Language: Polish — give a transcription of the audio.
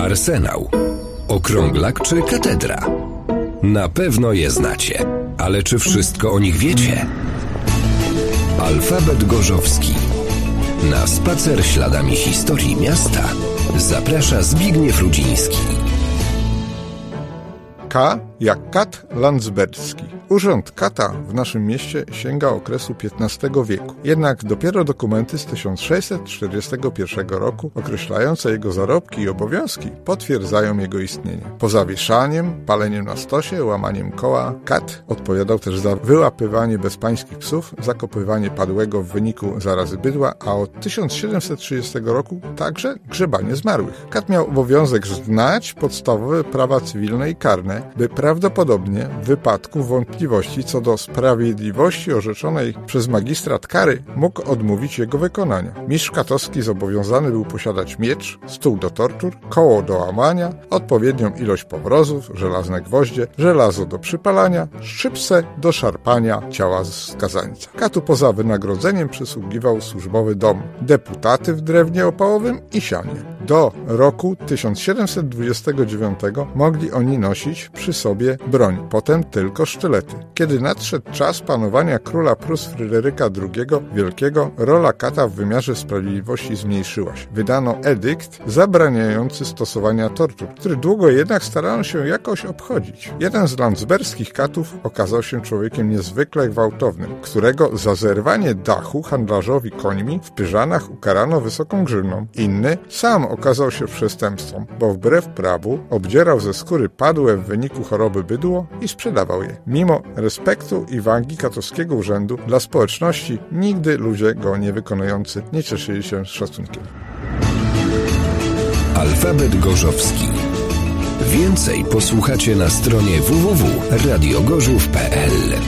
Arsenał, okrąglak czy katedra? Na pewno je znacie, ale czy wszystko o nich wiecie? Alfabet Gorzowski. Na spacer śladami historii miasta zaprasza Zbigniew Rudziński. K jak kat landzberski. Urząd kata w naszym mieście sięga okresu XV wieku. Jednak dopiero dokumenty z 1641 roku określające jego zarobki i obowiązki potwierdzają jego istnienie. Poza wieszaniem, paleniem na stosie, łamaniem koła, kat odpowiadał też za wyłapywanie bezpańskich psów, zakopywanie padłego w wyniku zarazy bydła, a od 1730 roku także grzebanie zmarłych. Kat miał obowiązek znać podstawowe prawa cywilne i karne, by prawdopodobnie w wypadku wątpliwości co do sprawiedliwości orzeczonej przez magistrat kary mógł odmówić jego wykonania. Mistrz katowski zobowiązany był posiadać miecz, stół do tortur, koło do łamania, odpowiednią ilość powrozów, żelazne gwoździe, żelazo do przypalania, szczypce do szarpania ciała skazańca. Katu poza wynagrodzeniem przysługiwał służbowy dom, deputaty w drewnie opałowym i sianie. Do roku 1729 mogli oni nosić przy sobie broń, potem tylko sztylety. Kiedy nadszedł czas panowania króla Prus Fryderyka II Wielkiego, rola kata w wymiarze sprawiedliwości zmniejszyła się. Wydano edykt zabraniający stosowania tortur, który długo jednak starano się jakoś obchodzić. Jeden z landzberskich katów okazał się człowiekiem niezwykle gwałtownym, którego za zerwanie dachu handlarzowi końmi w Pyżanach ukarano wysoką grzywną. Inny sam okazał się przestępcą, bo wbrew prawu obdzierał ze skóry padłe w wyniku choroby bydło i sprzedawał je. Mimo respektu i wagi katowskiego urzędu dla społeczności nigdy ludzie go nie wykonujący nie cieszyli się szacunkiem. Alfabet Gorzowski. Więcej posłuchacie na stronie www.radiogorzów.pl.